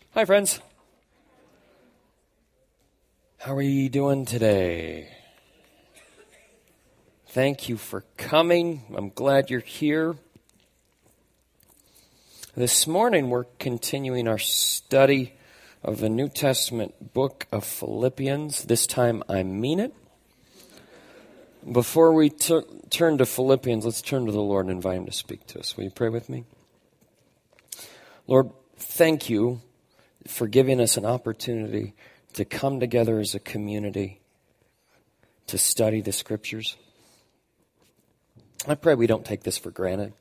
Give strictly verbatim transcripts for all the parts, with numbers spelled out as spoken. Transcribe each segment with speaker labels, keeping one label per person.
Speaker 1: Hi, friends. How are you doing today? Thank you for coming. I'm glad you're here. This morning, we're continuing our study of the New Testament book of Philippians. This time, I mean it. Before we t- turn to Philippians, let's turn to the Lord and invite Him to speak to us. Will you pray with me? Lord, thank you for giving us an opportunity to come together as a community to study the Scriptures. I pray we don't take this for granted,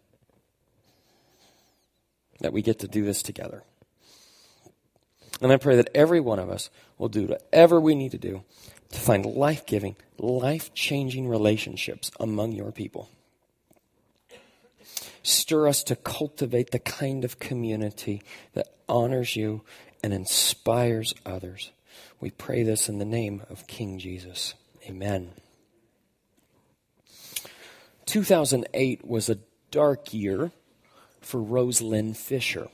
Speaker 1: that we get to do this together. And I pray that every one of us will do whatever we need to do to find life-giving, life-changing relationships among your people. Stir us to cultivate the kind of community that honors you and inspires others. We pray this in the name of King Jesus. Amen. two thousand eight was a dark year for Rosalind Fisher.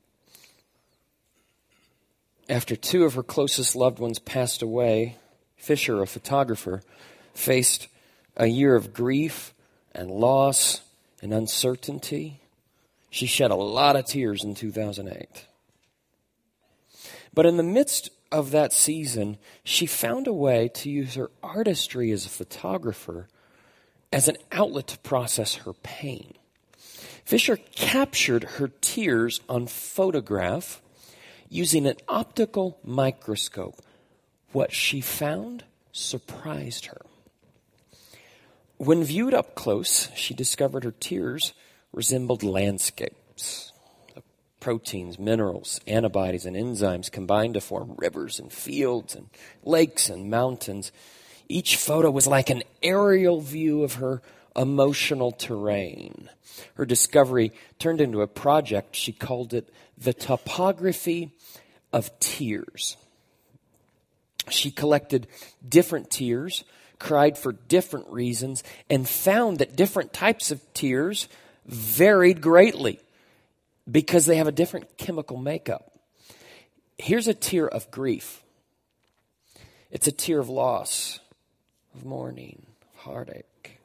Speaker 1: After two of her closest loved ones passed away, Fisher, a photographer, faced a year of grief and loss and uncertainty. She shed a lot of tears in two thousand eight. But in the midst of that season, she found a way to use her artistry as a photographer as an outlet to process her pain. Fisher captured her tears on photograph using an optical microscope. What she found surprised her. When viewed up close, she discovered her tears resembled landscapes. Proteins, minerals, antibodies, and enzymes combined to form rivers and fields and lakes and mountains. Each photo was like an aerial view of her emotional terrain. Her discovery turned into a project. She called it the Topography of Tears. She collected different tears, cried for different reasons, and found that different types of tears varied greatly because they have a different chemical makeup. Here's a tear of grief. It's a tear of loss, of mourning, of heartache.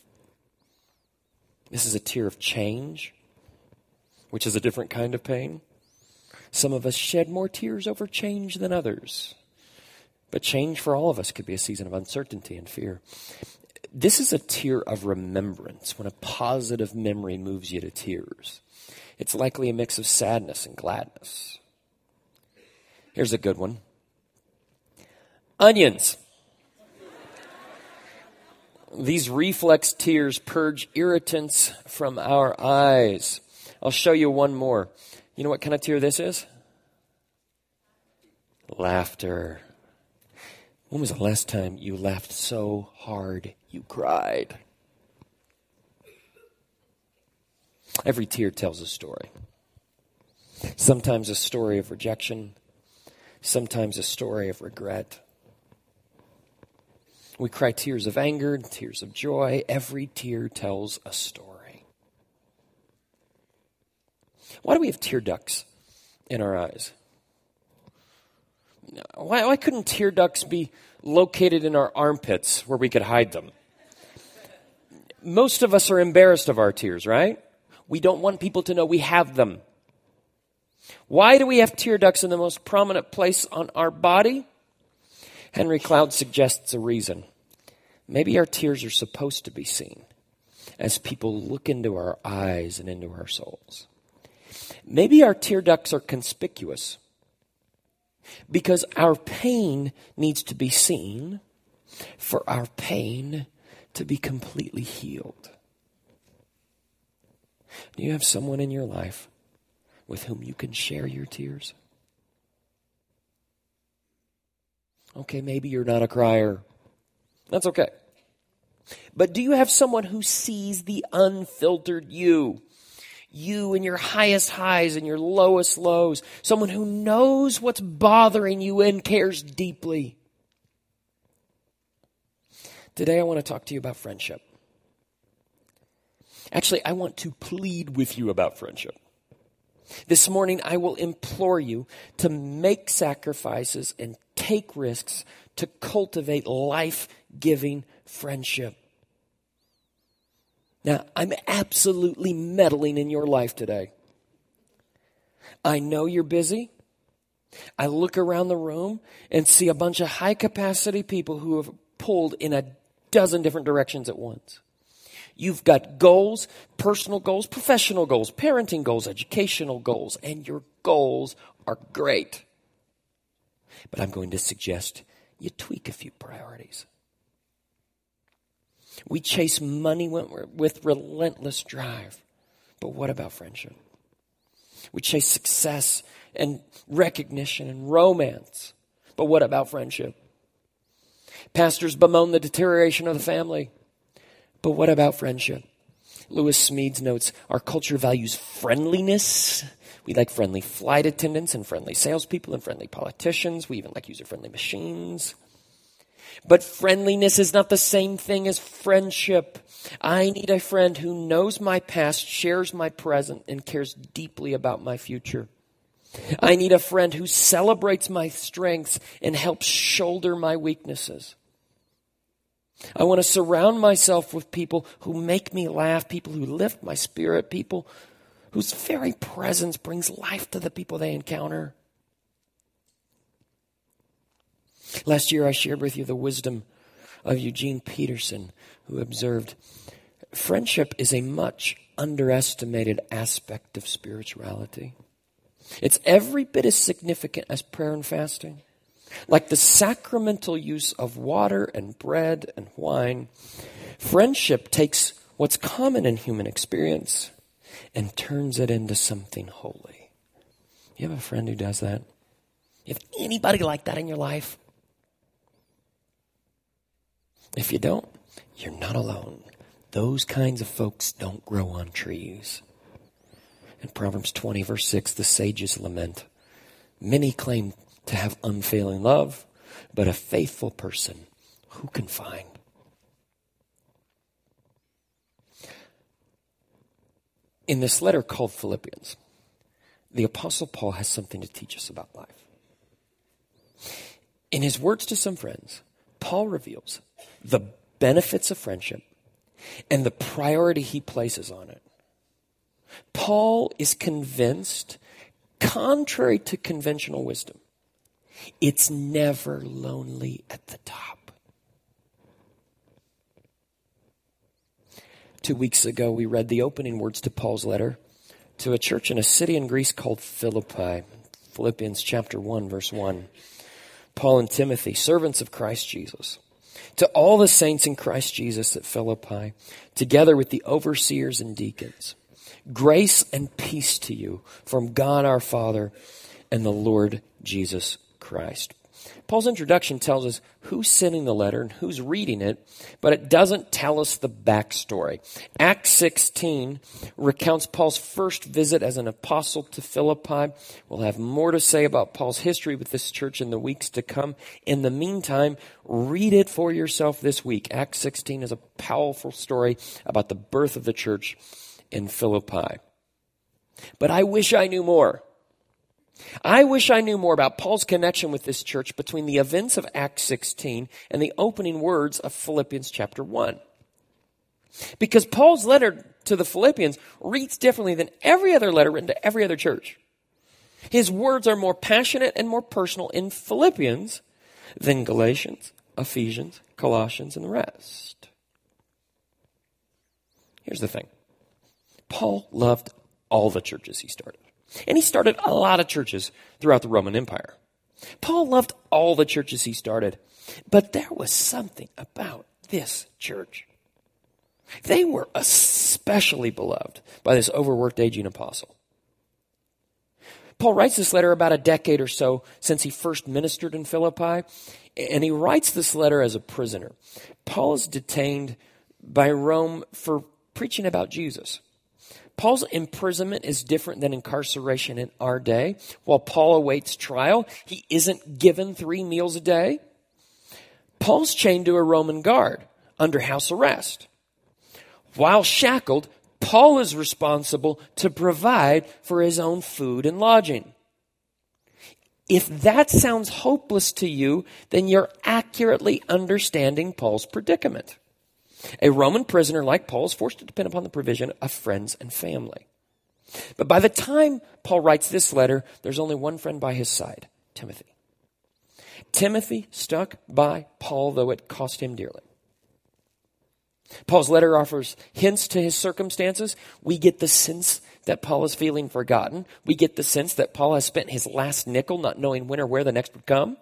Speaker 1: This is a tear of change, which is a different kind of pain. Some of us shed more tears over change than others. But change for all of us could be a season of uncertainty and fear. This is a tear of remembrance, when a positive memory moves you to tears. It's likely a mix of sadness and gladness. Here's a good one. Onions. These reflex tears purge irritants from our eyes. I'll show you one more. You know what kind of tear this is? Laughter. When was the last time you laughed so hard you cried? Every tear tells a story. Sometimes a story of rejection, sometimes a story of regret. We cry tears of anger, tears of joy. Every tear tells a story. Why do we have tear ducts in our eyes? Why, why couldn't tear ducts be located in our armpits where we could hide them? Most of us are embarrassed of our tears, right? We don't want people to know we have them. Why do we have tear ducts in the most prominent place on our body? Henry Cloud suggests a reason. Maybe our tears are supposed to be seen as people look into our eyes and into our souls. Maybe our tear ducts are conspicuous because our pain needs to be seen for our pain to be completely healed. Do you have someone in your life with whom you can share your tears? Okay, maybe you're not a crier. That's okay. But do you have someone who sees the unfiltered you? You in your highest highs and your lowest lows. Someone who knows what's bothering you and cares deeply. Today I want to talk to you about friendship. Actually, I want to plead with you about friendship. This morning, I will implore you to make sacrifices and take risks to cultivate life-giving friendship. Now, I'm absolutely meddling in your life today. I know you're busy. I look around the room and see a bunch of high-capacity people who have pulled in a dozen different directions at once. You've got goals, personal goals, professional goals, parenting goals, educational goals, and your goals are great. But I'm going to suggest you tweak a few priorities. We chase money with relentless drive. But what about friendship? We chase success and recognition and romance. But what about friendship? Pastors bemoan the deterioration of the family. But what about friendship? Lewis Smedes notes, our culture values friendliness. We like friendly flight attendants and friendly salespeople and friendly politicians. We even like user-friendly machines. But friendliness is not the same thing as friendship. I need a friend who knows my past, shares my present, and cares deeply about my future. I need a friend who celebrates my strengths and helps shoulder my weaknesses. I want to surround myself with people who make me laugh, people who lift my spirit, people whose very presence brings life to the people they encounter. Last year I shared with you the wisdom of Eugene Peterson, who observed, friendship is a much underestimated aspect of spirituality. It's every bit as significant as prayer and fasting. Like the sacramental use of water and bread and wine, friendship takes what's common in human experience and turns it into something holy. You have a friend who does that? You have anybody like that in your life? If you don't, you're not alone. Those kinds of folks don't grow on trees. In Proverbs twenty, verse six, the sages lament. Many claim to have unfailing love, but a faithful person who can find? In this letter called Philippians, the Apostle Paul has something to teach us about life. In his words to some friends, Paul reveals the benefits of friendship and the priority he places on it. Paul is convinced, contrary to conventional wisdom, it's never lonely at the top. Two weeks ago, we read the opening words to Paul's letter to a church in a city in Greece called Philippi. Philippians chapter one, verse one. Paul and Timothy, servants of Christ Jesus, to all the saints in Christ Jesus at Philippi, together with the overseers and deacons, grace and peace to you from God our Father and the Lord Jesus Christ. Paul's introduction tells us who's sending the letter and who's reading it, but it doesn't tell us the backstory. Acts sixteen recounts Paul's first visit as an apostle to Philippi. We'll have more to say about Paul's history with this church in the weeks to come. In the meantime, read it for yourself this week. Acts sixteen is a powerful story about the birth of the church in Philippi. But I wish I knew more. I wish I knew more about Paul's connection with this church between the events of Acts sixteen and the opening words of Philippians chapter one. Because Paul's letter to the Philippians reads differently than every other letter written to every other church. His words are more passionate and more personal in Philippians than Galatians, Ephesians, Colossians, and the rest. Here's the thing. Paul loved all the churches he started. And he started a lot of churches throughout the Roman Empire. Paul loved all the churches he started. But there was something about this church. They were especially beloved by this overworked, aging apostle. Paul writes this letter about a decade or so since he first ministered in Philippi. And he writes this letter as a prisoner. Paul is detained by Rome for preaching about Jesus. Paul's imprisonment is different than incarceration in our day. While Paul awaits trial, he isn't given three meals a day. Paul's chained to a Roman guard under house arrest. While shackled, Paul is responsible to provide for his own food and lodging. If that sounds hopeless to you, then you're accurately understanding Paul's predicament. A Roman prisoner like Paul is forced to depend upon the provision of friends and family. But by the time Paul writes this letter, there's only one friend by his side, Timothy. Timothy stuck by Paul, though it cost him dearly. Paul's letter offers hints to his circumstances. We get the sense that Paul is feeling forgotten. We get the sense that Paul has spent his last nickel not knowing when or where the next would come.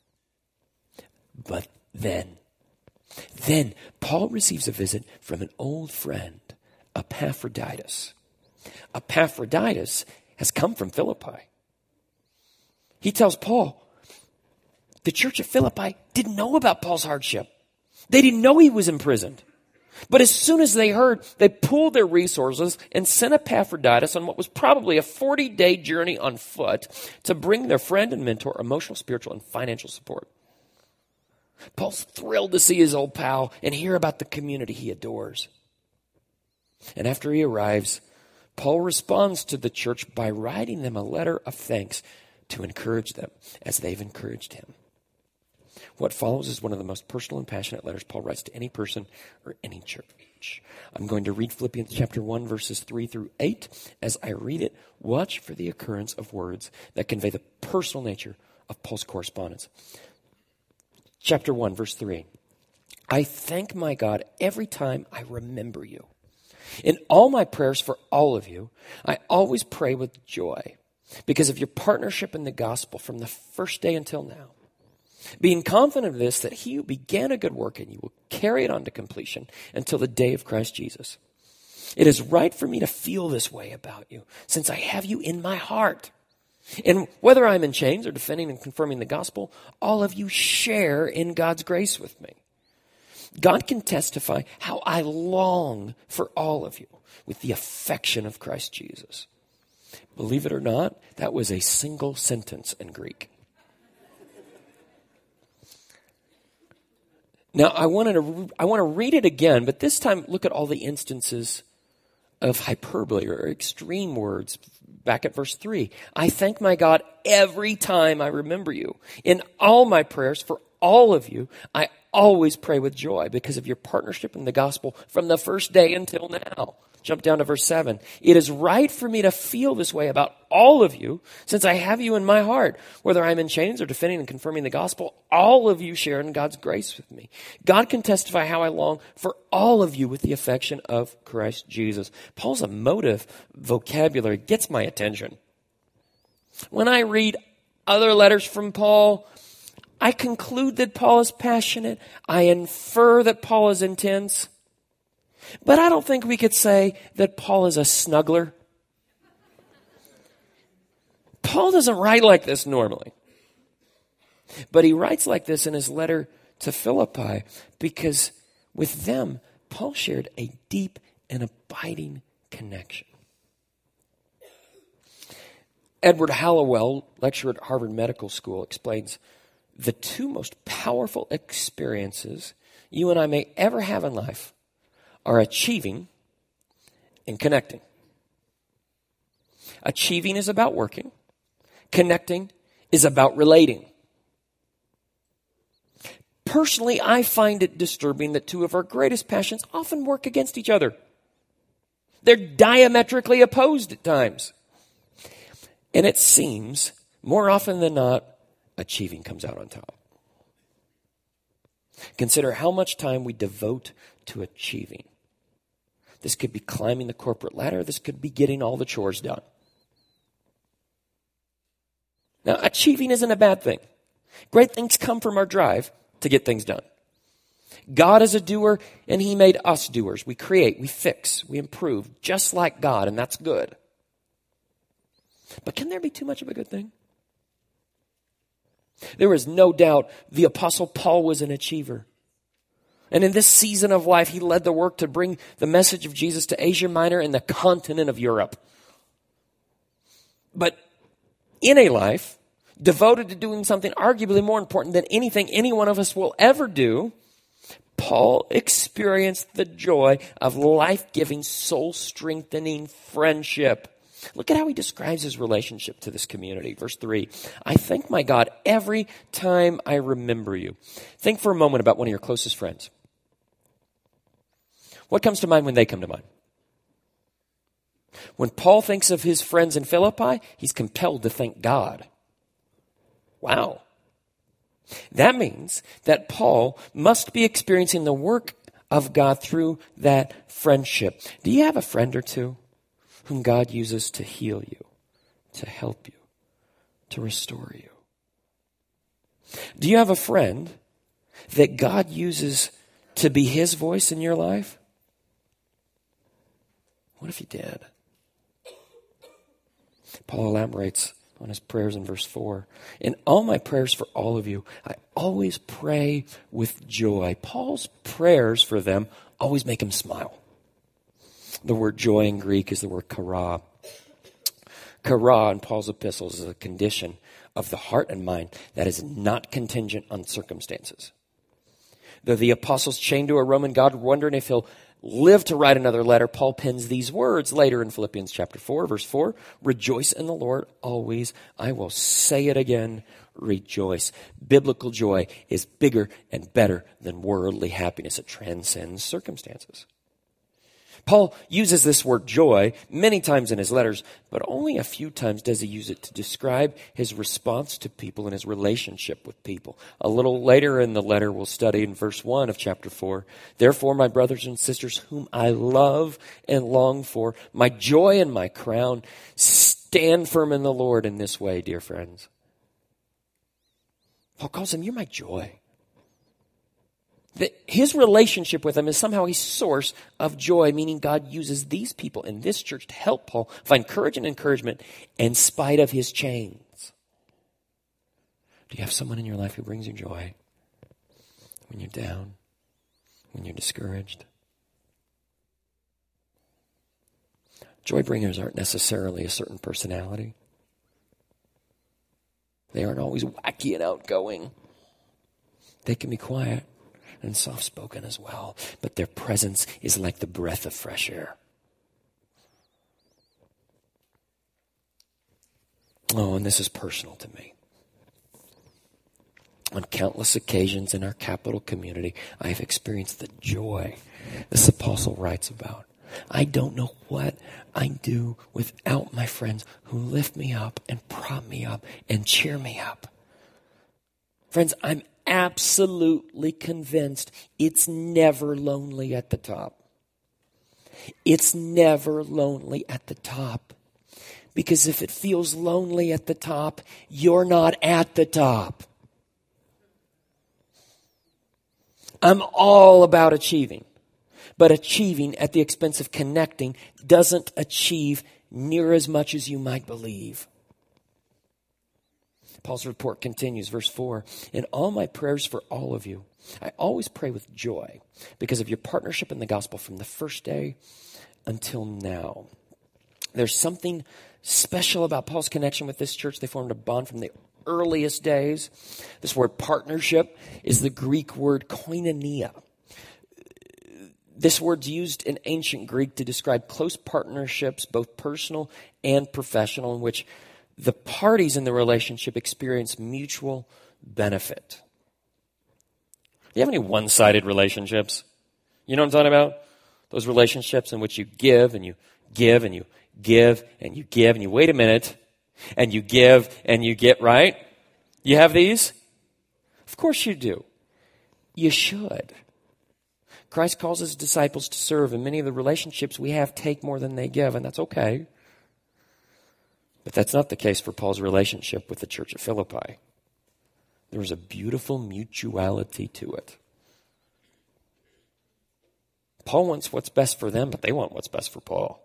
Speaker 1: But then, then Paul receives a visit from an old friend, Epaphroditus. Epaphroditus has come from Philippi. He tells Paul, the church of Philippi didn't know about Paul's hardship. They didn't know he was imprisoned. But as soon as they heard, they pooled their resources and sent Epaphroditus on what was probably a forty-day journey on foot to bring their friend and mentor emotional, spiritual, and financial support. Paul's thrilled to see his old pal and hear about the community he adores. And after he arrives, Paul responds to the church by writing them a letter of thanks to encourage them as they've encouraged him. What follows is one of the most personal and passionate letters Paul writes to any person or any church. I'm going to read Philippians chapter one, verses three through eight. As I read it, watch for the occurrence of words that convey the personal nature of Paul's correspondence. Chapter one, verse three. I thank my God every time I remember you. In all my prayers for all of you, I always pray with joy because of your partnership in the gospel from the first day until now. Being confident of this, that he who began a good work in you will carry it on to completion until the day of Christ Jesus. It is right for me to feel this way about you, since I have you in my heart. And whether I'm in chains or defending and confirming the gospel, all of you share in God's grace with me. God can testify how I long for all of you with the affection of Christ Jesus. Believe it or not, that was a single sentence in Greek. Now, I wanted to, I want to read it again, but this time look at all the instances of hyperbole or extreme words. Back at verse three. I thank my God every time I remember you. In all my prayers for all of you, I always pray with joy because of your partnership in the gospel from the first day until now. Jump down to verse seven. It is right for me to feel this way about all of you, since I have you in my heart. Whether I'm in chains or defending and confirming the gospel, all of you share in God's grace with me. God can testify how I long for all of you with the affection of Christ Jesus. Paul's emotive vocabulary gets my attention. When I read other letters from Paul, I conclude that Paul is passionate. I infer that Paul is intense. But I don't think we could say that Paul is a snuggler. Paul doesn't write like this normally. But he writes like this in his letter to Philippi because with them, Paul shared a deep and abiding connection. Edward Hallowell, lecturer at Harvard Medical School, explains the two most powerful experiences you and I may ever have in life are achieving and connecting. Achieving is about working. Connecting is about relating. Personally, I find it disturbing that two of our greatest passions often work against each other. They're diametrically opposed at times. And it seems, more often than not, achieving comes out on top. Consider how much time we devote to achieving. This could be climbing the corporate ladder. This could be getting all the chores done. Now, achieving isn't a bad thing. Great things come from our drive to get things done. God is a doer, and he made us doers. We create, we fix, we improve, just like God, and that's good. But can there be too much of a good thing? There is no doubt the Apostle Paul was an achiever. And in this season of life, he led the work to bring the message of Jesus to Asia Minor and the continent of Europe. But in a life devoted to doing something arguably more important than anything any one of us will ever do, Paul experienced the joy of life-giving, soul-strengthening friendship. Look at how he describes his relationship to this community. Verse three, I thank my God every time I remember you. Think for a moment about one of your closest friends. What comes to mind when they come to mind? When Paul thinks of his friends in Philippi, he's compelled to thank God. Wow. That means that Paul must be experiencing the work of God through that friendship. Do you have a friend or two whom God uses to heal you, to help you, to restore you? Do you have a friend that God uses to be his voice in your life? What if you did? Paul elaborates on his prayers in verse four. In all my prayers for all of you, I always pray with joy. Paul's prayers for them always make him smile. The word joy in Greek is the word chara. Chara in Paul's epistles is a condition of the heart and mind that is not contingent on circumstances. Though the apostle's chained to a Roman god, wondering if he'll live to write another letter, Paul pens these words later in Philippians chapter four, verse four, rejoice in the Lord always. I will say it again, rejoice. Biblical joy is bigger and better than worldly happiness. It transcends circumstances. Paul uses this word joy many times in his letters, but only a few times does he use it to describe his response to people and his relationship with people. A little later in the letter, we'll study in verse one of chapter four, therefore, my brothers and sisters, whom I love and long for, my joy and my crown, stand firm in the Lord in this way, dear friends. Paul calls them, you're my joy. That his relationship with them is somehow a source of joy, meaning God uses these people in this church to help Paul find courage and encouragement in spite of his chains. Do you have someone in your life who brings you joy when you're down, when you're discouraged? Joy bringers aren't necessarily a certain personality. They aren't always wacky and outgoing. They can be quiet and soft-spoken as well, but their presence is like the breath of fresh air. Oh, and this is personal to me. On countless occasions in our capital community, I have experienced the joy this apostle writes about. I don't know what I do without my friends who lift me up and prop me up and cheer me up. Friends, I'm absolutely convinced it's never lonely at the top. It's never lonely at the top. Because if it feels lonely at the top, you're not at the top. I'm all about achieving. But achieving at the expense of connecting doesn't achieve near as much as you might believe. Paul's report continues, verse four. In all my prayers for all of you, I always pray with joy because of your partnership in the gospel from the first day until now. There's something special about Paul's connection with this church. They formed a bond from the earliest days. This word partnership is the Greek word koinonia. This word's used in ancient Greek to describe close partnerships, both personal and professional, in which the parties in the relationship experience mutual benefit. Do you have any one-sided relationships? You know what I'm talking about? Those relationships in which you give and you give and you give and you give and you wait a minute and you give and you get, right? You have these? Of course you do. You should. Christ calls his disciples to serve, and many of the relationships we have take more than they give, and that's okay. But that's not the case for Paul's relationship with the church at Philippi. There was a beautiful mutuality to it. Paul wants what's best for them, but they want what's best for Paul.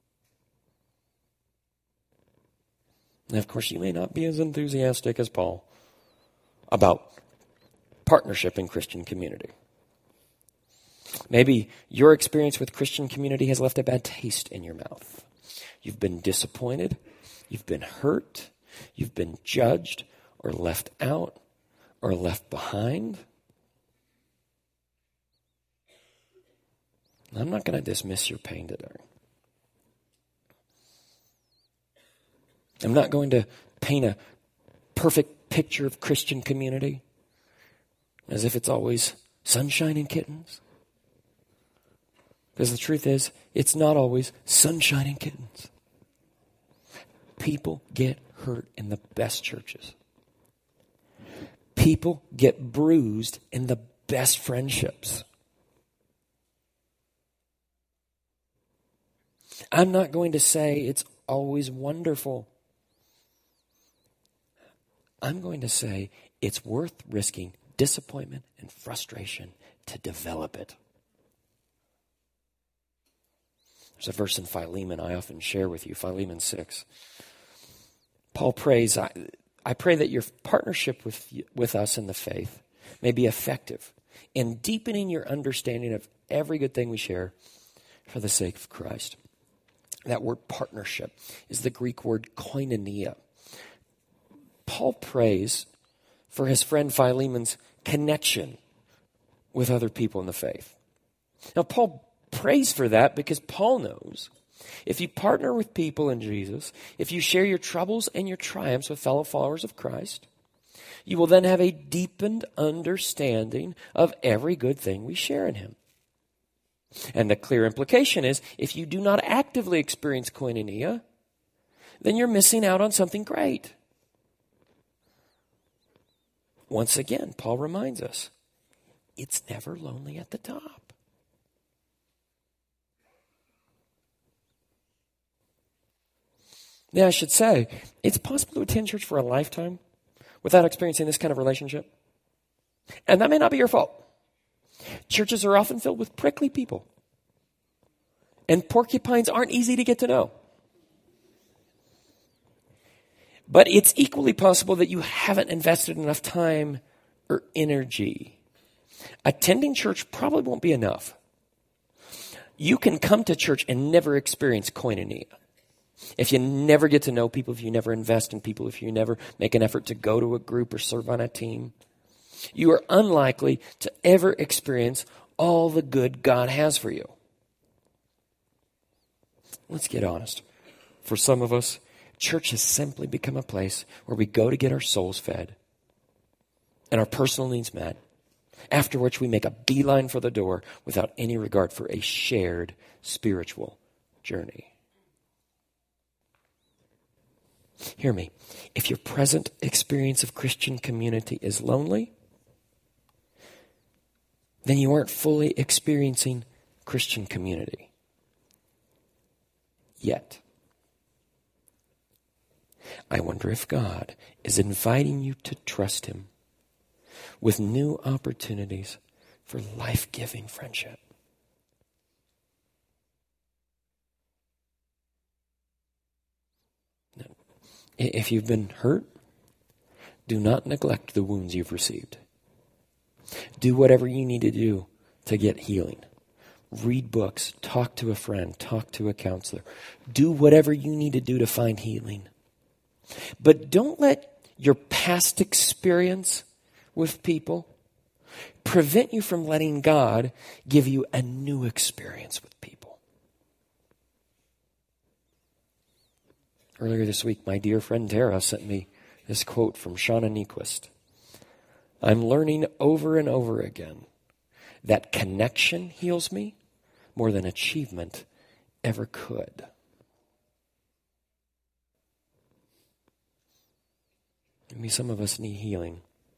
Speaker 1: And of course, you may not be as enthusiastic as Paul about partnership in Christian community. Maybe your experience with Christian community has left a bad taste in your mouth. You've been disappointed. You've been hurt. You've been judged or left out or left behind. I'm not going to dismiss your pain today. I'm not going to paint a perfect picture of Christian community as if it's always sunshine and kittens. Because the truth is, it's not always sunshine and kittens. People get hurt in the best churches. People get bruised in the best friendships. I'm not going to say it's always wonderful. I'm going to say it's worth risking disappointment and frustration to develop it. There's a verse in Philemon I often share with you, Philemon six. Paul prays, I, I pray that your partnership with, with us in the faith may be effective in deepening your understanding of every good thing we share for the sake of Christ. That word partnership is the Greek word koinonia. Paul prays for his friend Philemon's connection with other people in the faith. Now, Paul prays for that because Paul knows if you partner with people in Jesus, if you share your troubles and your triumphs with fellow followers of Christ, you will then have a deepened understanding of every good thing we share in him. And the clear implication is, if you do not actively experience koinonia, then you're missing out on something great. Once again, Paul reminds us, it's never lonely at the top. Now, I should say, it's possible to attend church for a lifetime without experiencing this kind of relationship. And that may not be your fault. Churches are often filled with prickly people. And porcupines aren't easy to get to know. But it's equally possible that you haven't invested enough time or energy. Attending church probably won't be enough. You can come to church and never experience koinonia. If you never get to know people, if you never invest in people, if you never make an effort to go to a group or serve on a team, you are unlikely to ever experience all the good God has for you. Let's get honest. For some of us, church has simply become a place where we go to get our souls fed and our personal needs met, after which we make a beeline for the door without any regard for a shared spiritual journey. Hear me. If your present experience of Christian community is lonely, then you aren't fully experiencing Christian community yet. I wonder if God is inviting you to trust him with new opportunities for life-giving friendship. Now, if you've been hurt, do not neglect the wounds you've received. Do whatever you need to do to get healing. Read books, talk to a friend, talk to a counselor. Do whatever you need to do to find healing. But don't let your past experience with people prevent you from letting God give you a new experience with people. Earlier this week, my dear friend Tara sent me this quote from Shauna Niequist. I'm learning over and over again that connection heals me more than achievement ever could. Maybe some of us need healing.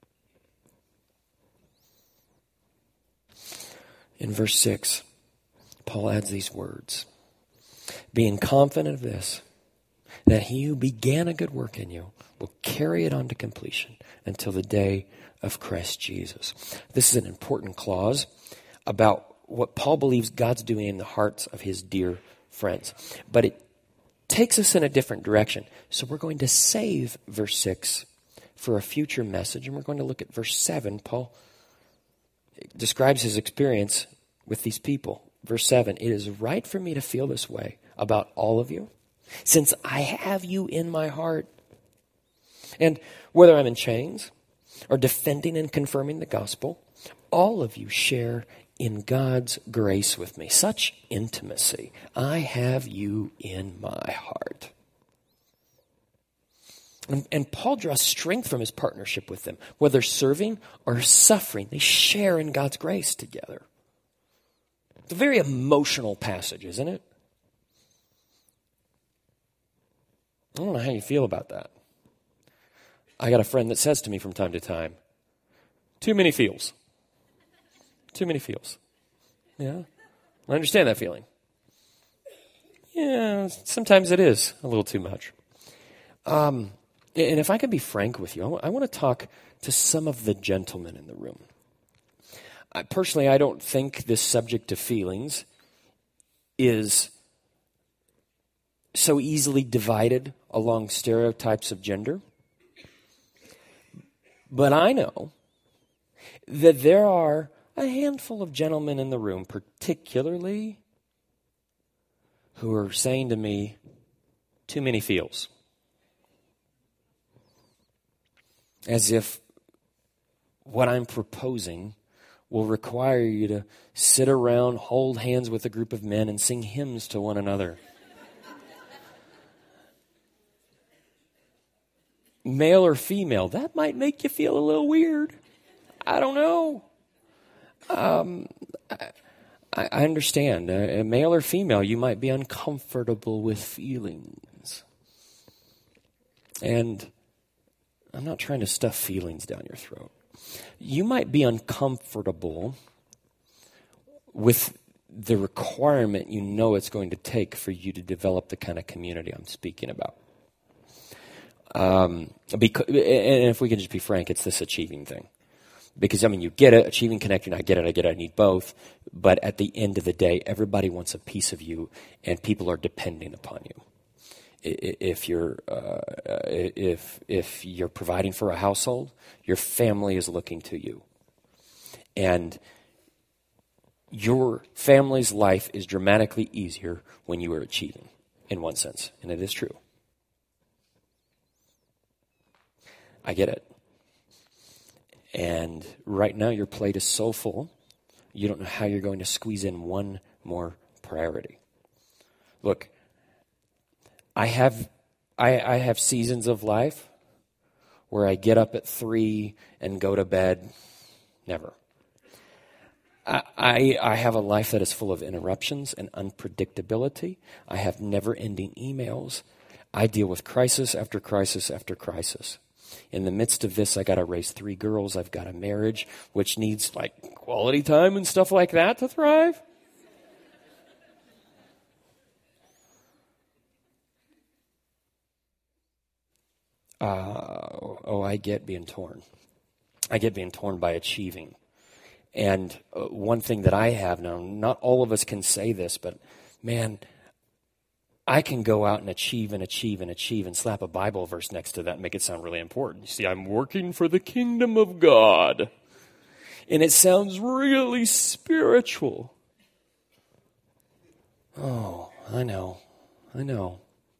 Speaker 1: In verse six, Paul adds these words. Being confident of this, that he who began a good work in you will carry it on to completion until the day of Christ Jesus. This is an important clause about what Paul believes God's doing in the hearts of his dear friends. But it takes us in a different direction. So we're going to save verse six for a future message, and we're going to look at verse seven. Paul describes his experience with these people. Verse seven, it is right for me to feel this way about all of you, since I have you in my heart. And whether I'm in chains or defending and confirming the gospel, all of you share in God's grace with me. Such intimacy. I have you in my heart. And, and Paul draws strength from his partnership with them. Whether serving or suffering, they share in God's grace together. It's a very emotional passage, isn't it? I don't know how you feel about that. I got a friend that says to me from time to time, too many feels. Too many feels. Yeah, I understand that feeling. Yeah, sometimes it is a little too much. Um, and if I can be frank with you, I, w- I want to talk to some of the gentlemen in the room. I, personally, I don't think this subject of feelings is so easily divided along stereotypes of gender. But I know that there are a handful of gentlemen in the room, particularly, who are saying to me, too many feels. As if what I'm proposing will require you to sit around, hold hands with a group of men, and sing hymns to one another. Male or female, that might make you feel a little weird. I don't know. Um, I, I understand. Uh, male or female, you might be uncomfortable with feelings. And I'm not trying to stuff feelings down your throat. You might be uncomfortable with the requirement you know it's going to take for you to develop the kind of community I'm speaking about. Um, because, and if we can just be frank, it's this achieving thing. Because, I mean, you get it, achieving, connecting, I get it, I get it, I need both. But at the end of the day, everybody wants a piece of you, and people are depending upon you. If you're, uh, if, if you're providing for a household, your family is looking to you. And your family's life is dramatically easier when you are achieving, in one sense. And it is true. I get it. And right now your plate is so full, you don't know how you're going to squeeze in one more priority. Look, I have I, I have seasons of life where I get up at three and go to bed. Never. I, I, I have a life that is full of interruptions and unpredictability. I have never-ending emails. I deal with crisis after crisis after crisis. In the midst of this, I got to raise three girls. I've got a marriage, which needs like quality time and stuff like that to thrive. Uh, oh, I get being torn. I get being torn by achieving. And uh, one thing that I have now, not all of us can say this, but man, I can go out and achieve and achieve and achieve and slap a Bible verse next to that and make it sound really important. You see, I'm working for the kingdom of God. And it sounds really spiritual. Oh, I know. I know.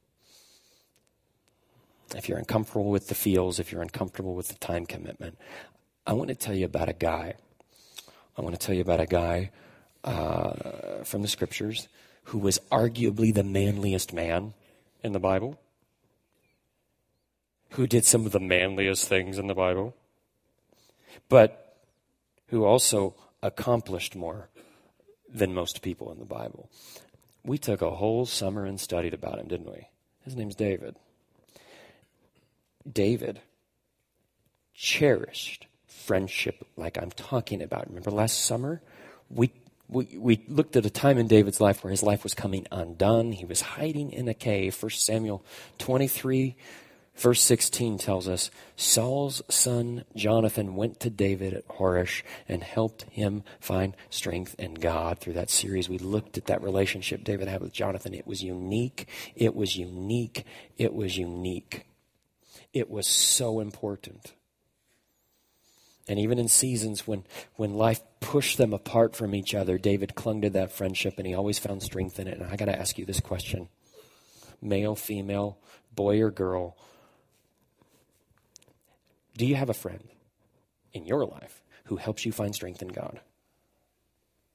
Speaker 1: If you're uncomfortable with the feels, if you're uncomfortable with the time commitment, I want to tell you about a guy. I want to tell you about a guy uh, from the scriptures who was arguably the manliest man in the Bible, who did some of the manliest things in the Bible, but who also accomplished more than most people in the Bible. We took a whole summer and studied about him, didn't we? His name's David. David cherished friendship like I'm talking about. Remember last summer? We We, we looked at a time in David's life where his life was coming undone. He was hiding in a cave. First Samuel twenty-three, verse sixteen tells us, Saul's son Jonathan went to David at Horesh and helped him find strength in God. Through that series, we looked at that relationship David had with Jonathan. It was unique. It was unique. It was unique. It was so important. And even in seasons when, when life pushed them apart from each other, David clung to that friendship and he always found strength in it. And I got to ask you this question. Male, female, boy or girl, do you have a friend in your life who helps you find strength in God?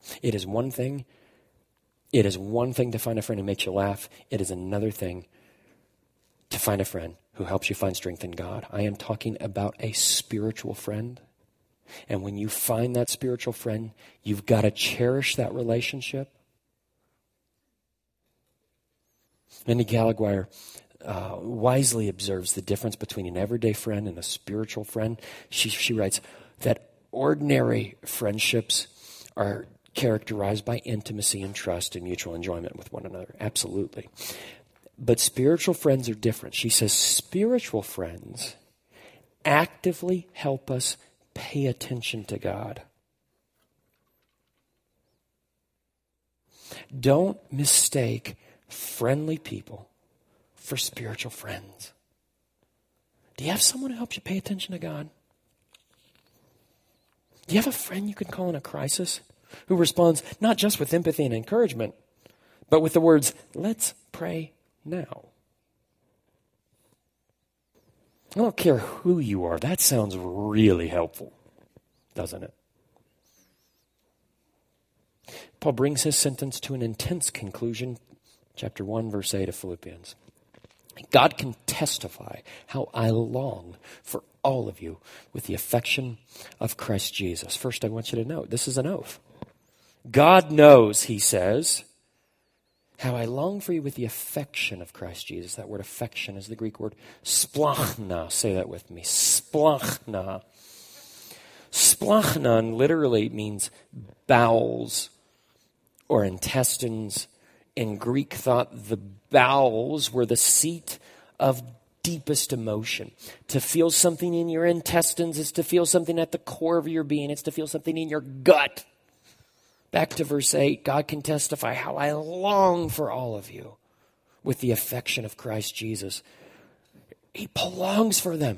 Speaker 1: It is one thing. It is one thing to find a friend who makes you laugh. It is another thing to find a friend who helps you find strength in God. I am talking about a spiritual friend. And when you find that spiritual friend, you've got to cherish that relationship. Mindy Gallagher uh, wisely observes the difference between an everyday friend and a spiritual friend. She, she writes that ordinary friendships are characterized by intimacy and trust and mutual enjoyment with one another. Absolutely. But spiritual friends are different. She says spiritual friends actively help us pay attention to God. Don't mistake friendly people for spiritual friends. Do you have someone who helps you pay attention to God? Do you have a friend you can call in a crisis who responds not just with empathy and encouragement, but with the words, let's pray now? I don't care who you are. That sounds really helpful, doesn't it? Paul brings his sentence to an intense conclusion. Chapter one, verse eight of Philippians. God can testify how I long for all of you with the affection of Christ Jesus. First, I want you to note, this is an oath. God knows, he says, how I long for you with the affection of Christ Jesus. That word affection is the Greek word splachna. Say that with me. Splachna. Splachna literally means bowels or intestines. In Greek thought, the bowels were the seat of deepest emotion. To feel something in your intestines is to feel something at the core of your being. It's to feel something in your gut. Back to verse eight, God can testify how I long for all of you with the affection of Christ Jesus. He longs for them.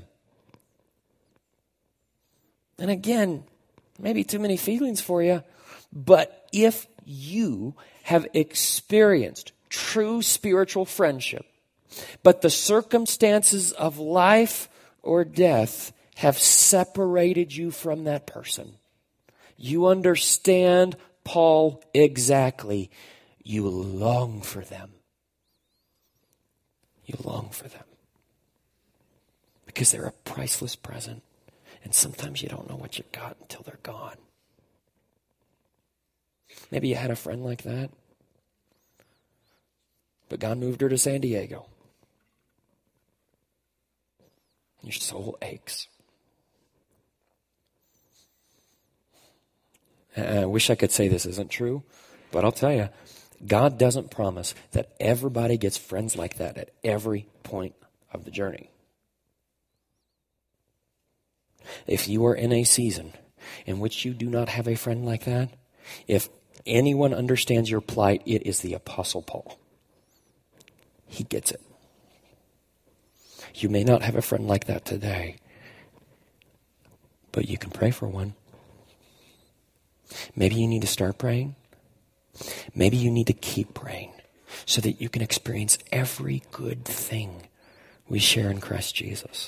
Speaker 1: And again, maybe too many feelings for you, but if you have experienced true spiritual friendship, but the circumstances of life or death have separated you from that person, you understand Paul exactly. You long for them. You long for them. Because they're a priceless present. And sometimes you don't know what you got until they're gone. Maybe you had a friend like that, but God moved her to San Diego. Your soul aches. I wish I could say this isn't true, but I'll tell you, God doesn't promise that everybody gets friends like that at every point of the journey. If you are in a season in which you do not have a friend like that, if anyone understands your plight, it is the Apostle Paul. He gets it. You may not have a friend like that today, but you can pray for one. Maybe you need to start praying. Maybe you need to keep praying so that you can experience every good thing we share in Christ Jesus.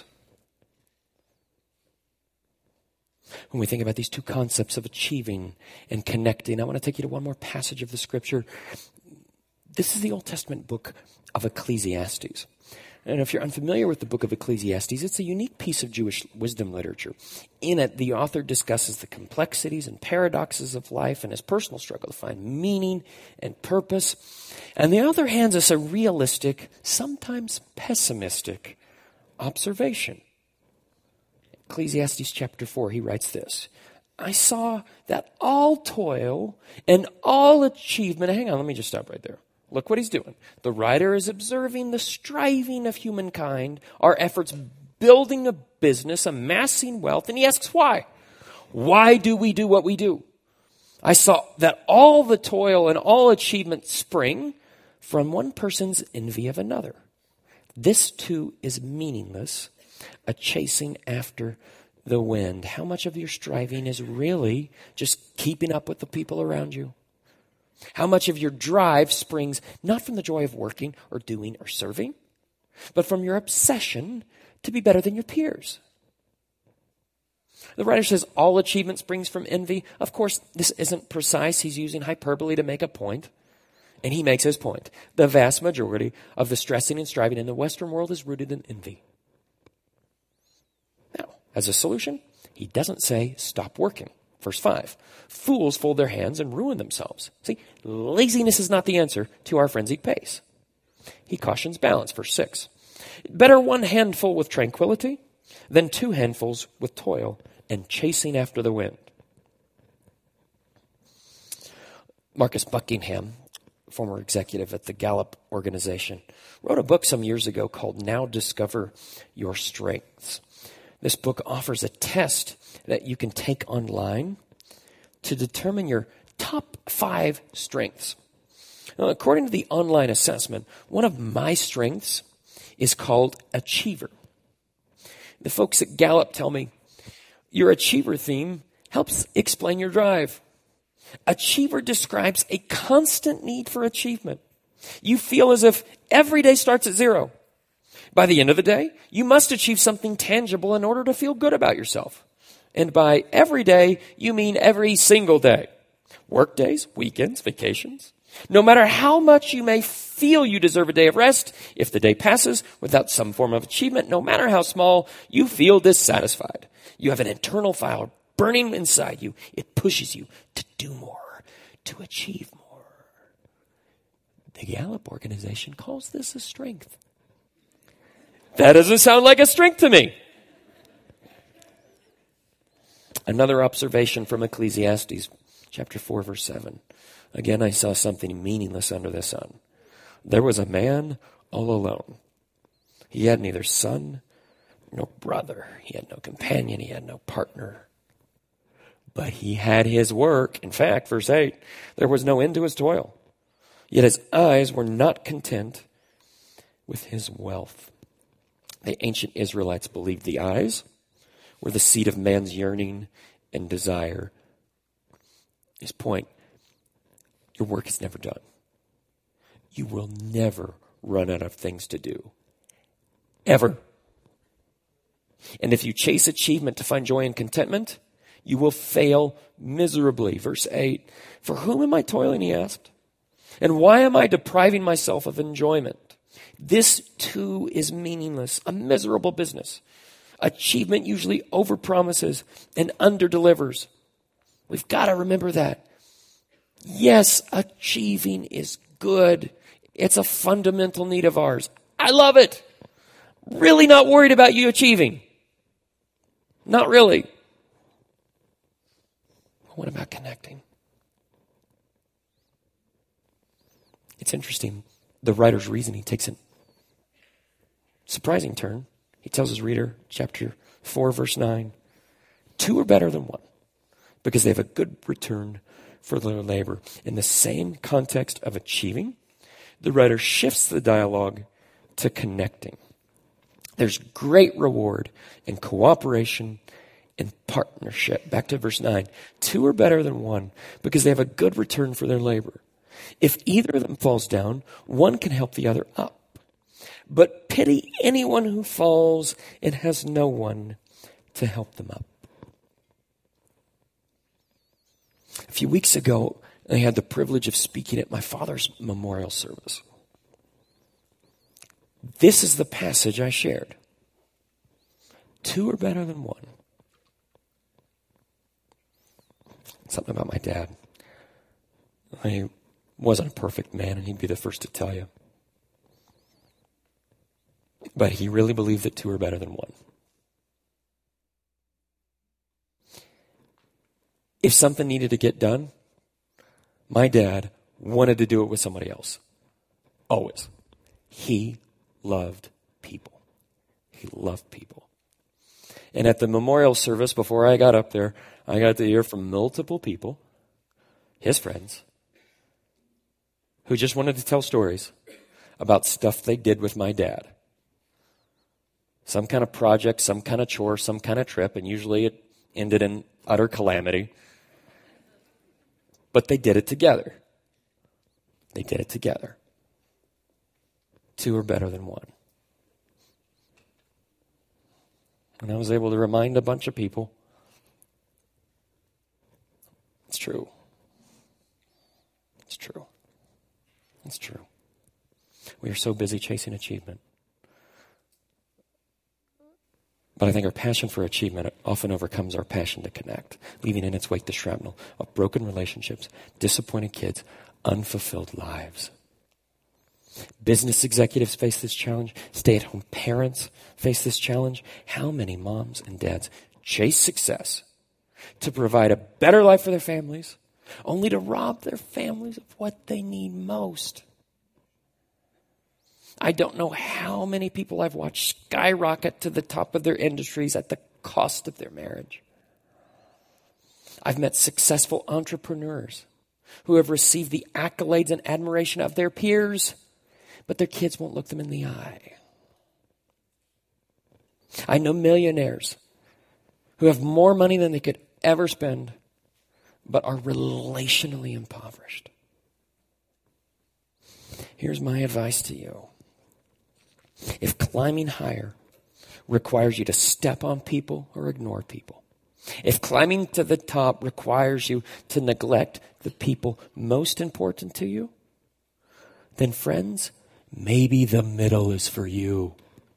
Speaker 1: When we think about these two concepts of achieving and connecting, I want to take you to one more passage of the Scripture. This is the Old Testament book of Ecclesiastes. And if you're unfamiliar with the book of Ecclesiastes, it's a unique piece of Jewish wisdom literature. In it, the author discusses the complexities and paradoxes of life and his personal struggle to find meaning and purpose. And the author hands us a realistic, sometimes pessimistic observation. Ecclesiastes chapter four, he writes this. I saw that all toil and all achievement, hang on, let me just stop right there. Look what he's doing. The writer is observing the striving of humankind, our efforts building a business, amassing wealth, and he asks why. Why do we do what we do? I saw that all the toil and all achievement spring from one person's envy of another. This too is meaningless, a chasing after the wind. How much of your striving is really just keeping up with the people around you? How much of your drive springs not from the joy of working or doing or serving, but from your obsession to be better than your peers? The writer says all achievement springs from envy. Of course, this isn't precise. He's using hyperbole to make a point. And he makes his point. The vast majority of the stressing and striving in the Western world is rooted in envy. Now, as a solution, he doesn't say stop working. Verse five, fools fold their hands and ruin themselves. See, laziness is not the answer to our frenzied pace. He cautions balance. Verse six, better one handful with tranquility than two handfuls with toil and chasing after the wind. Marcus Buckingham, former executive at the Gallup organization, wrote a book some years ago called Now Discover Your Strengths. This book offers a test that you can take online to determine your top five strengths. Now, according to the online assessment, one of my strengths is called achiever. The folks at Gallup tell me, your achiever theme helps explain your drive. Achiever describes a constant need for achievement. You feel as if every day starts at zero. By the end of the day, you must achieve something tangible in order to feel good about yourself. And by every day, you mean every single day. Work days, weekends, vacations. No matter how much you may feel you deserve a day of rest, if the day passes without some form of achievement, no matter how small, you feel dissatisfied. You have an internal fire burning inside you. It pushes you to do more, to achieve more. The Gallup organization calls this a strength. That doesn't sound like a strength to me. Another observation from Ecclesiastes, chapter four, verse seven. Again, I saw something meaningless under the sun. There was a man all alone. He had neither son nor brother. He had no companion. He had no partner. But he had his work. In fact, verse eight, there was no end to his toil. Yet his eyes were not content with his wealth. The ancient Israelites believed the eyes were the seat of man's yearning and desire. His point, your work is never done. You will never run out of things to do. Ever. And if you chase achievement to find joy and contentment, you will fail miserably. Verse eight, for whom am I toiling, he asked. And why am I depriving myself of enjoyment? This too is meaningless, a miserable business. Achievement usually overpromises and underdelivers. We've got to remember that. Yes, achieving is good. It's a fundamental need of ours. I love it. Really not worried about you achieving. Not really. But what about connecting? It's interesting. The writer's reasoning takes a surprising turn. He tells his reader, chapter four, verse nine, two are better than one because they have a good return for their labor. In the same context of achieving, the writer shifts the dialogue to connecting. There's great reward in cooperation and partnership. Back to verse nine. Two are better than one because they have a good return for their labor. If either of them falls down, one can help the other up. But pity anyone who falls and has no one to help them up. A few weeks ago, I had the privilege of speaking at my father's memorial service. This is the passage I shared. Two are better than one. Something about my dad. I wasn't a perfect man, and he'd be the first to tell you. But he really believed that two are better than one. If something needed to get done, my dad wanted to do it with somebody else. Always. He loved people. He loved people. And at the memorial service, before I got up there, I got to hear from multiple people, his friends, who just wanted to tell stories about stuff they did with my dad. Some kind of project, some kind of chore, some kind of trip, and usually it ended in utter calamity. But they did it together. They did it together. Two are better than one. And I was able to remind a bunch of people It's true. We are so busy chasing achievement. But I think our passion for achievement often overcomes our passion to connect, leaving in its wake the shrapnel of broken relationships, disappointed kids, unfulfilled lives. Business executives face this challenge. Stay-at-home parents face this challenge. How many moms and dads chase success to provide a better life for their families, only to rob their families of what they need most? I don't know how many people I've watched skyrocket to the top of their industries at the cost of their marriage. I've met successful entrepreneurs who have received the accolades and admiration of their peers, but their kids won't look them in the eye. I know millionaires who have more money than they could ever spend, but are relationally impoverished. Here's my advice to you. If climbing higher requires you to step on people or ignore people, if climbing to the top requires you to neglect the people most important to you, then friends, maybe the middle is for you.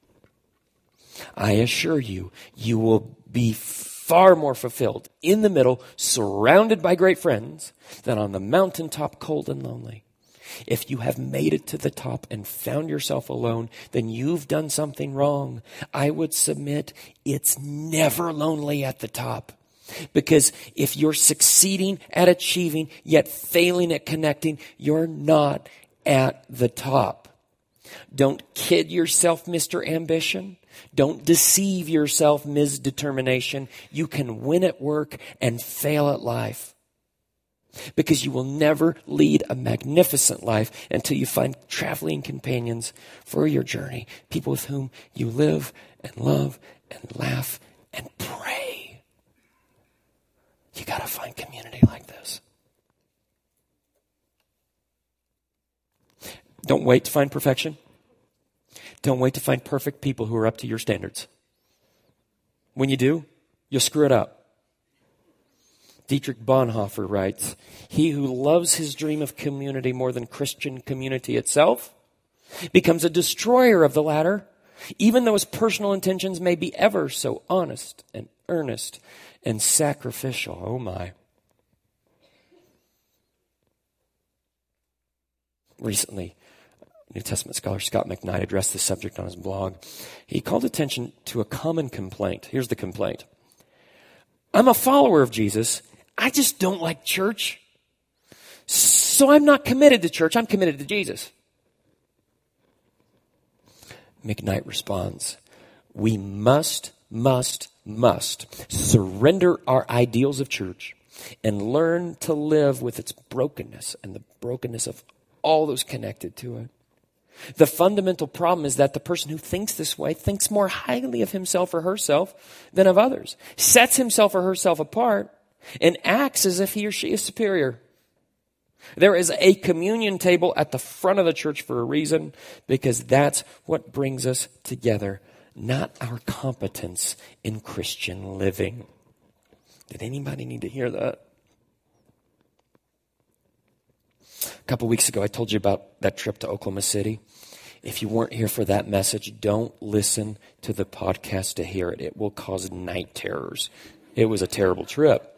Speaker 1: I assure you, you will be far more fulfilled in the middle, surrounded by great friends, than on the mountaintop, cold and lonely. If you have made it to the top and found yourself alone, then you've done something wrong. I would submit it's never lonely at the top. Because if you're succeeding at achieving, yet failing at connecting, you're not at the top. Don't kid yourself, Mister Ambition. Don't deceive yourself, Miz Determination. You can win at work and fail at life. Because you will never lead a magnificent life until you find traveling companions for your journey. People with whom you live and love and laugh and pray. You got to find community like this. Don't wait to find perfection. Don't wait to find perfect people who are up to your standards. When you do, you'll screw it up. Dietrich Bonhoeffer writes, "He who loves his dream of community more than Christian community itself becomes a destroyer of the latter, even though his personal intentions may be ever so honest and earnest and sacrificial." Oh my. Recently, New Testament scholar Scott McKnight addressed this subject on his blog. He called attention to a common complaint. Here's the complaint. I'm a follower of Jesus. I just don't like church. So I'm not committed to church. I'm committed to Jesus. McKnight responds, we must, must, must surrender our ideals of church and learn to live with its brokenness and the brokenness of all those connected to it. The fundamental problem is that the person who thinks this way thinks more highly of himself or herself than of others, sets himself or herself apart, and acts as if he or she is superior. There is a communion table at the front of the church for a reason, because that's what brings us together, not our competence in Christian living. Did anybody need to hear that? A couple weeks ago, I told you about that trip to Oklahoma City. If you weren't here for that message, don't listen to the podcast to hear it. It will cause night terrors. It was a terrible trip.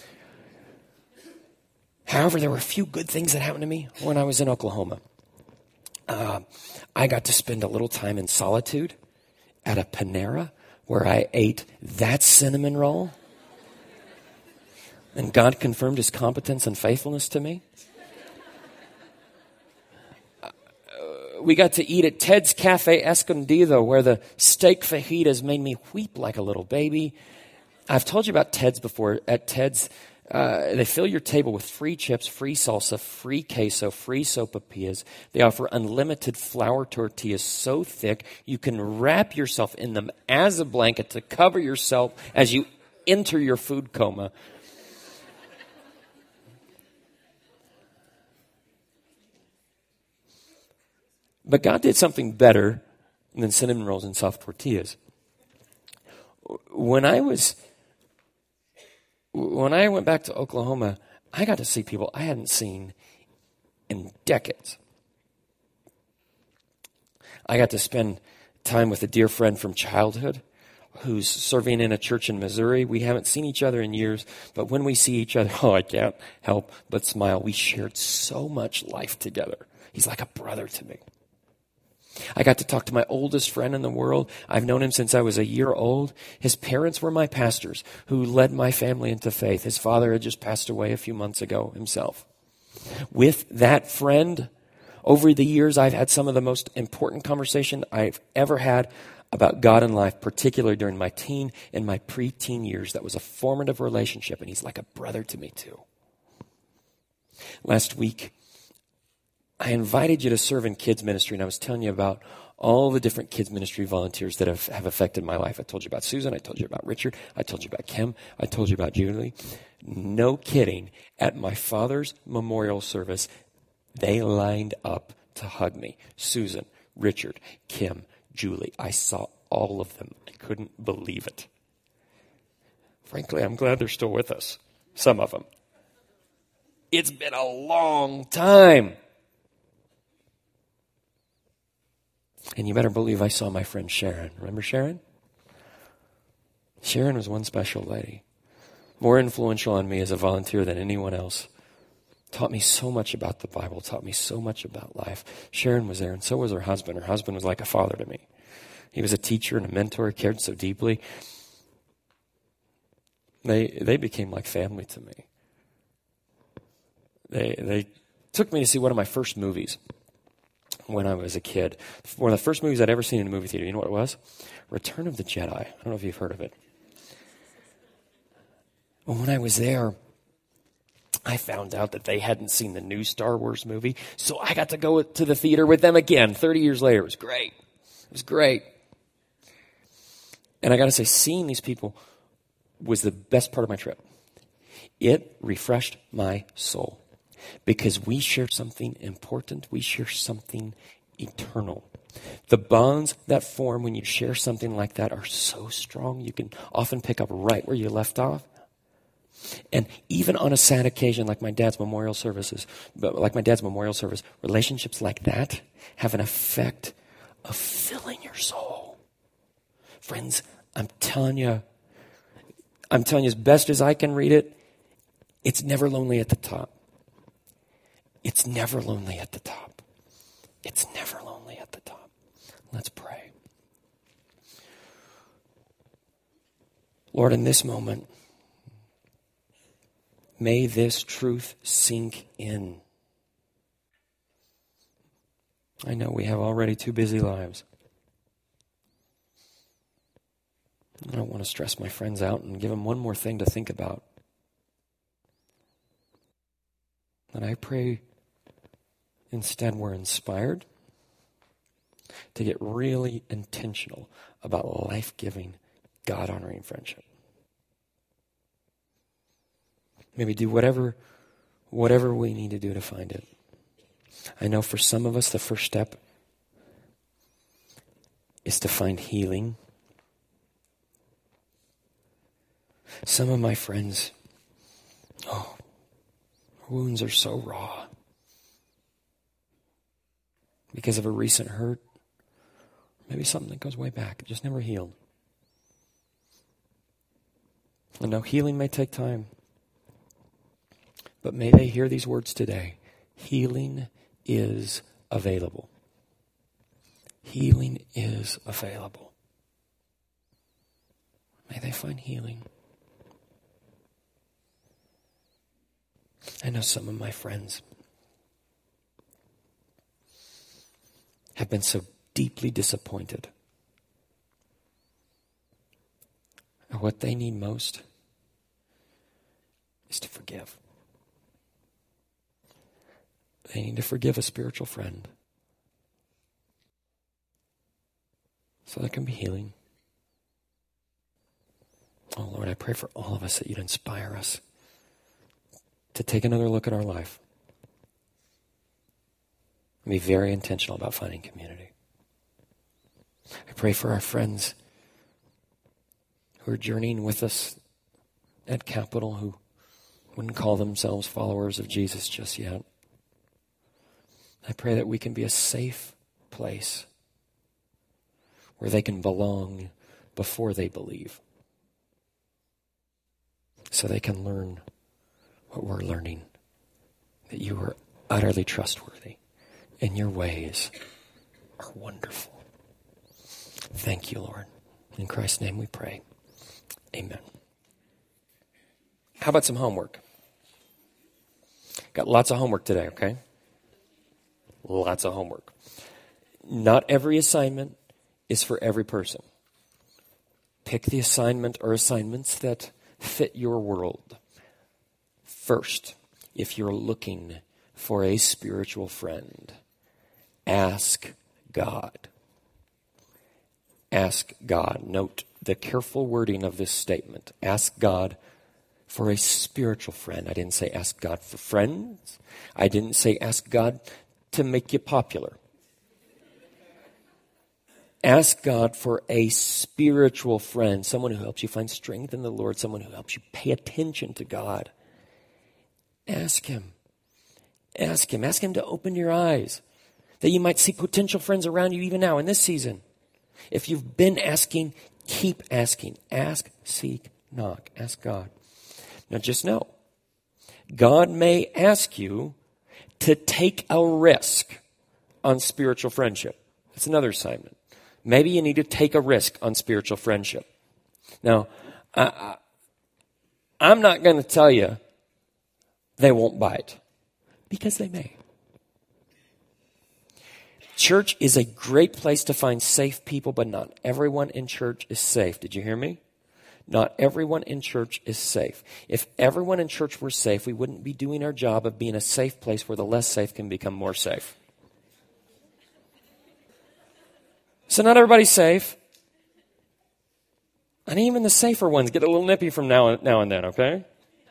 Speaker 1: However, there were a few good things that happened to me when I was in Oklahoma. Uh, I got to spend a little time in solitude at a Panera where I ate that cinnamon roll. And God confirmed his competence and faithfulness to me. We got to eat at Ted's Cafe Escondido, where the steak fajitas made me weep like a little baby. I've told you about Ted's before. At Ted's, uh, they fill your table with free chips, free salsa, free queso, free sopapillas. They offer unlimited flour tortillas so thick you can wrap yourself in them as a blanket to cover yourself as you enter your food coma. But God did something better than cinnamon rolls and soft tortillas. When I was, when I went back to Oklahoma, I got to see people I hadn't seen in decades. I got to spend time with a dear friend from childhood who's serving in a church in Missouri. We haven't seen each other in years, but when we see each other, oh, I can't help but smile. We shared so much life together. He's like a brother to me. I got to talk to my oldest friend in the world. I've known him since I was a year old. His parents were my pastors who led my family into faith. His father had just passed away a few months ago himself. With that friend, over the years, I've had some of the most important conversation I've ever had about God and life, particularly during my teen and my preteen years. That was a formative relationship, and he's like a brother to me too. Last week, I invited you to serve in kids ministry, and I was telling you about all the different kids ministry volunteers that have, have affected my life. I told you about Susan. I told you about Richard. I told you about Kim. I told you about Julie. No kidding. At my father's memorial service, they lined up to hug me. Susan, Richard, Kim, Julie. I saw all of them. I couldn't believe it. Frankly, I'm glad they're still with us. Some of them. It's been a long time. And you better believe I saw my friend Sharon. Remember Sharon? Sharon was one special lady. More influential on me as a volunteer than anyone else. Taught me so much about the Bible. Taught me so much about life. Sharon was there, and so was her husband. Her husband was like a father to me. He was a teacher and a mentor. He cared so deeply. They they became like family to me. They they took me to see one of my first movies when I was a kid. One of the first movies I'd ever seen in a movie theater. You know what it was? Return of the Jedi. I don't know if you've heard of it. Well, when I was there, I found out that they hadn't seen the new Star Wars movie, so I got to go to the theater with them again thirty years later. It was great. It was great. And I got to say, seeing these people was the best part of my trip. It refreshed my soul because we share something important. We share something eternal. The bonds that form when you share something like that are so strong. You can often pick up right where you left off. And even on a sad occasion like my dad's memorial services, like my dad's memorial service, relationships like that have an effect of filling your soul. Friends, I'm telling you, I'm telling you as best as I can read it, it's never lonely at the top. It's never lonely at the top. It's never lonely at the top. Let's pray. Lord, in this moment, may this truth sink in. I know we have already two busy lives. I don't want to stress my friends out and give them one more thing to think about. And I pray instead we're inspired to get really intentional about life-giving, God-honoring friendship. Maybe do whatever, whatever we need to do to find it. I know for some of us the first step is to find healing. Some of my friends, oh, wounds are so raw because of a recent hurt, maybe something that goes way back, just never healed. I know healing may take time, but may they hear these words today. Healing is available. Healing is available. May they find healing. I know some of my friends have been so deeply disappointed. And what they need most is to forgive. They need to forgive a spiritual friend so there can be healing. Oh, Lord, I pray for all of us that you'd inspire us to take another look at our life and be very intentional about finding community. I pray for our friends who are journeying with us at Capital who wouldn't call themselves followers of Jesus just yet. I pray that we can be a safe place where they can belong before they believe, so they can learn what we're learning, that you are utterly trustworthy and your ways are wonderful. Thank you, Lord. In Christ's name we pray. Amen. How about some homework? Got lots of homework today, okay? Lots of homework. Not every assignment is for every person. Pick the assignment or assignments that fit your world. First, if you're looking for a spiritual friend, ask God. Ask God. Note the careful wording of this statement. Ask God for a spiritual friend. I didn't say ask God for friends. I didn't say ask God to make you popular. Ask God for a spiritual friend, someone who helps you find strength in the Lord, someone who helps you pay attention to God. Ask Him. Ask Him. Ask Him to open your eyes, that you might see potential friends around you even now in this season. If you've been asking, keep asking. Ask, seek, knock. Ask God. Now just know, God may ask you to take a risk on spiritual friendship. That's another assignment. Maybe you need to take a risk on spiritual friendship. Now, I, I, I'm not going to tell you they won't bite, because they may. Church is a great place to find safe people, but not everyone in church is safe. Did you hear me? Not everyone in church is safe. If everyone in church were safe, we wouldn't be doing our job of being a safe place where the less safe can become more safe. So not everybody's safe. And even the safer ones get a little nippy from now and, now and then, okay?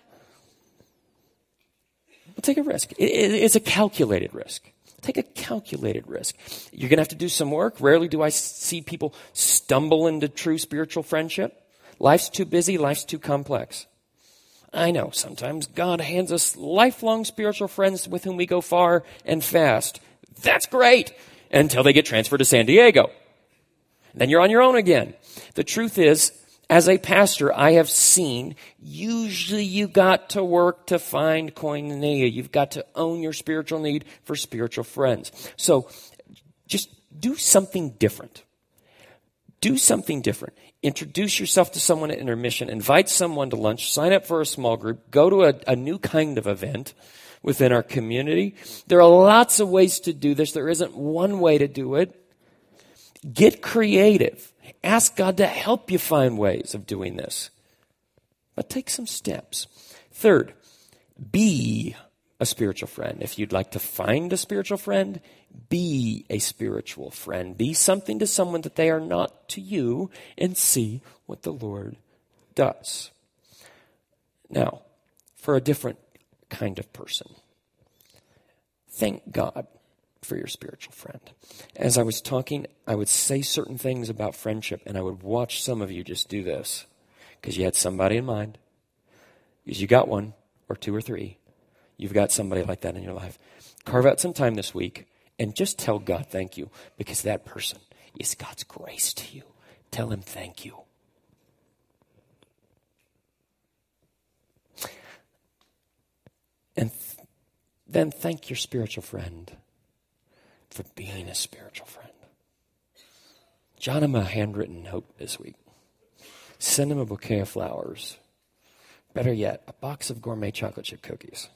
Speaker 1: But take a risk. It, it, it's a calculated risk. Take a calculated risk. You're going to have to do some work. Rarely do I see people stumble into true spiritual friendship. Life's too busy. Life's too complex. I know sometimes God hands us lifelong spiritual friends with whom we go far and fast. That's great until they get transferred to San Diego. Then you're on your own again. The truth is, as a pastor, I have seen, usually you got to work to find koinonia. You've got to own your spiritual need for spiritual friends. So just do something different. Do something different. Introduce yourself to someone at intermission. Invite someone to lunch. Sign up for a small group. Go to a, a new kind of event within our community. There are lots of ways to do this. There isn't one way to do it. Get creative. Ask God to help you find ways of doing this. But take some steps. Third, be a spiritual friend. If you'd like to find a spiritual friend, be a spiritual friend. Be something to someone that they are not to you, and see what the Lord does. Now, for a different kind of person, thank God for your spiritual friend. As I was talking, I would say certain things about friendship, and I would watch some of you just do this, because you had somebody in mind, because you got one or two or three. You've got somebody like that in your life. Carve out some time this week and just tell God thank you, because that person is God's grace to you. Tell Him thank you. And th- then thank your spiritual friend for being a spiritual friend. Jot him a handwritten note this week. Send him a bouquet of flowers. Better yet, a box of gourmet chocolate chip cookies.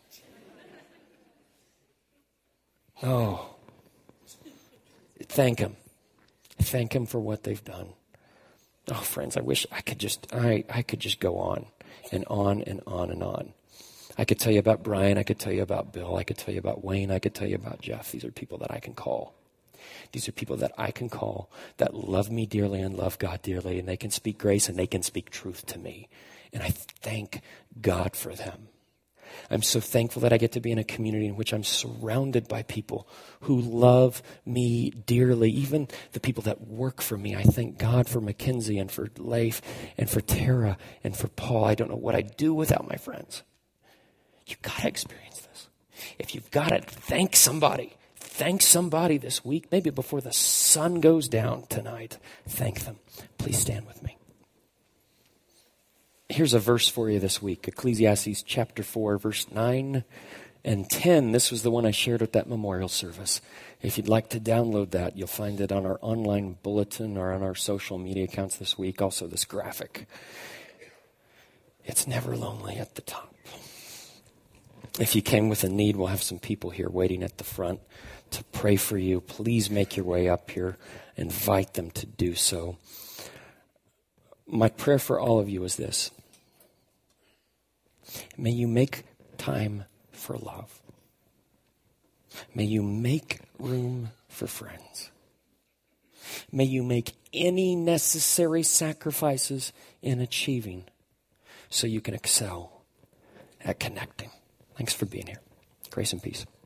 Speaker 1: Oh, thank him. Thank him for what they've done. Oh, friends, I wish I could just, I, I could just go on and on and on and on. I could tell you about Brian. I could tell you about Bill. I could tell you about Wayne. I could tell you about Jeff. These are people that I can call. These are people that I can call that love me dearly and love God dearly, and they can speak grace and they can speak truth to me. And I thank God for them. I'm so thankful that I get to be in a community in which I'm surrounded by people who love me dearly, even the people that work for me. I thank God for Mackenzie and for Leif and for Tara and for Paul. I don't know what I'd do without my friends. You've got to experience this. If you've got it, thank somebody. thank somebody this week, maybe before the sun goes down tonight, thank them. Please stand with me. Here's a verse for you this week, Ecclesiastes chapter four, verse nine and ten. This was the one I shared at that memorial service. If you'd like to download that, you'll find it on our online bulletin or on our social media accounts this week. Also this graphic. It's never lonely at the top. If you came with a need, we'll have some people here waiting at the front to pray for you. Please make your way up here. Invite them to do so. My prayer for all of you is this. May you make time for love. May you make room for friends. May you make any necessary sacrifices in achieving so you can excel at connecting. Thanks for being here. Grace and peace.